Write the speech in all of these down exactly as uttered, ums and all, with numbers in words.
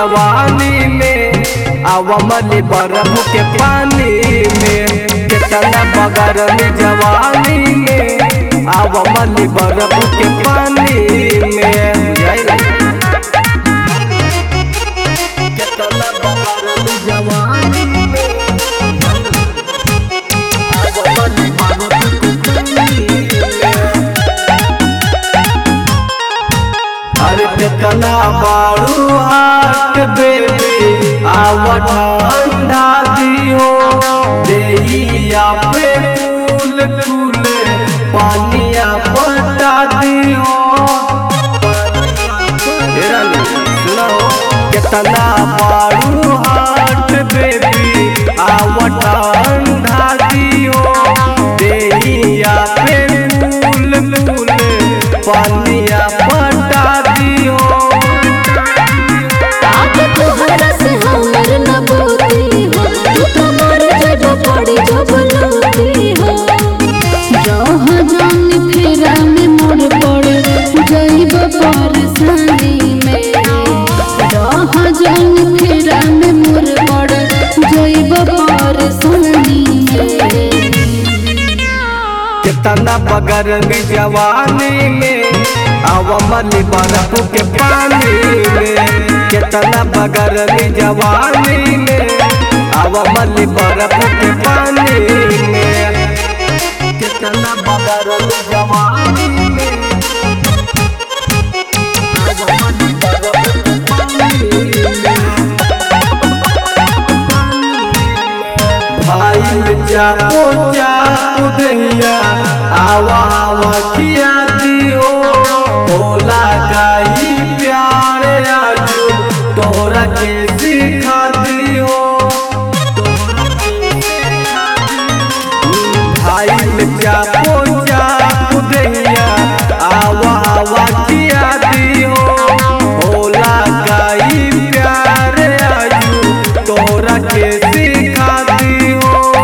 जवानी में आवमली बर्फ के पानी में कितना बगर में जवानी में आवमली बर्फ के पानी में कितना बगर में जवानी में आवमली बर्फ के पानी में। अरे कितना बारू हाथ बेबी आवा ठंडा दियो देहिया पे फूल फूले पानिया बता दियो। कितना बारू हाथ बेबी आवा ठंडा दियो देहिया पे फूल फूले पानिया बता दियो। कितना बगर में जवानी में आवमली बर्फ के पानी में कितना बगर में जवानी में आवमली बर्फ के पानी में कितना बगर में जवानी में आवमली बर्फ के पानी में। भाई जाओ जाओ दहिया आवा आवा किया दियो भोला गाई प्यारे आजू तोरा के सिखा दियो। भाई जाओ जाओ दहिया आवा आवा किया दियो भोला गाई प्यारे आजू तोरा के सिखा दियो।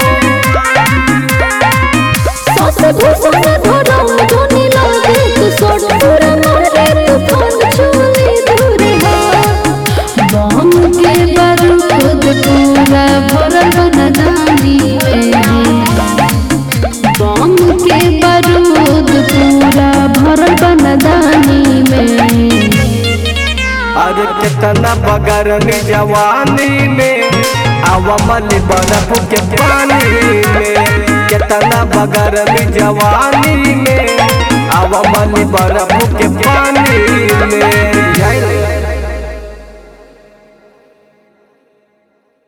अरे कितना बगर में जवानी में आवमली बर्फ के पानी में कितना बगर में जवानी में आवमली बर्फ के पानी में।